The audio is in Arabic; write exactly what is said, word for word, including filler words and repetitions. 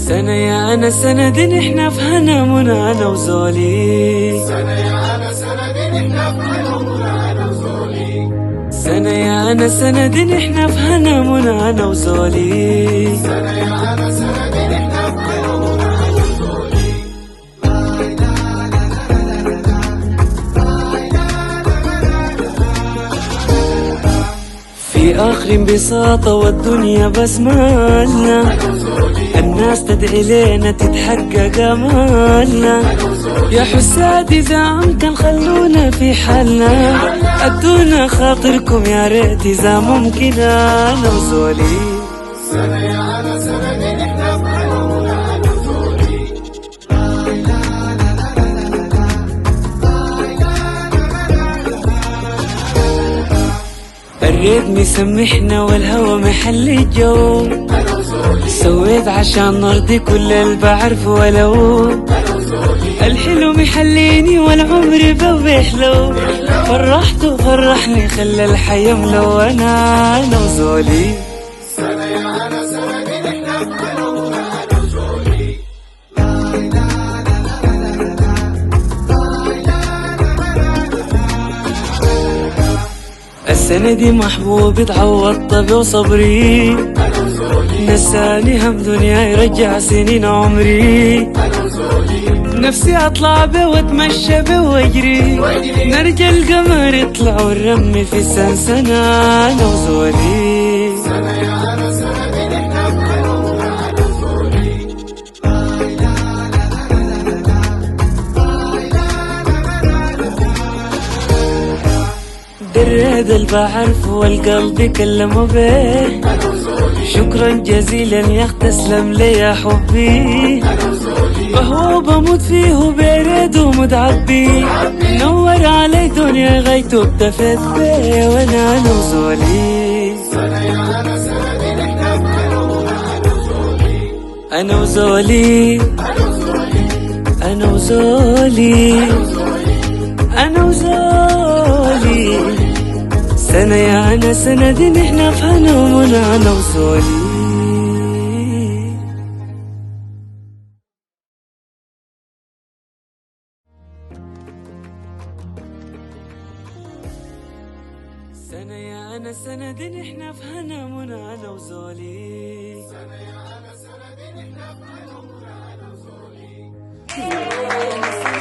سنة يا أنا سنة دي نحنا في هنا منى أنا وزولي. سنة يا أنا سنة دي نحنا في هنا منى أنا وزولي. سنة يا أنا سنة دي نحنا في هنا منى أنا وزولي. سنة يا أنا سنة دي نحنا في هنا منى أنا وزولي. في آخر انبساطة والدنيا بسمالنا، الناس تدعي لينا تتحقق آمالنا. يا حساد إذا أمكن خلونا في حالنا، أدونا خاطركم يا ريت إذا ممكن أنا وزولي. سنة يا أنا سنة دي نحنا في هنا منى أنا وزولي. الريت مسمحنا والهوى محل الجو، سويت عشان نرضي كل اللي بعرف ولو الحلو محليني والعمر بوحلو. فرحت وفرحني خلى الحياة ملونة أنا وزولي. سنة يا أنا سنة دي نحنا في هنا منى أنا وزولي. السنة دي محبوب تعوض طبي وصبري، نساني هم دنيا يرجع سنين عمري. نفسي اطلع بيه واتمشى بيه واجري، نرجع القمر يطلع والرمي في السنسنة انا وزولي. سنة يا أنا سنة دي نحنا في هنا منى أنا وزولي. دريد اللي بعرفه والقلب كلمه بيه، شكرا جزيلا يا اخ تسلم لي يا حبي. وهو بموت فيه وبيرد ومتعبي، نور علي دنيا غايته اكتفيت بيه وانا انا وزولي. سنة يا أنا سنة دي نحنا في هنا منى أنا وزولي. انا وزولي انا وزولي انا وزولي. سنة يا أنا سنة دي نحنا في هنا ومنى أنا وزولي. سنة يا أنا سنة دي نحنا في هنا منى أنا وزولي. سنة يا أنا سنة دي نحنا في هنا منى أنا وزولي.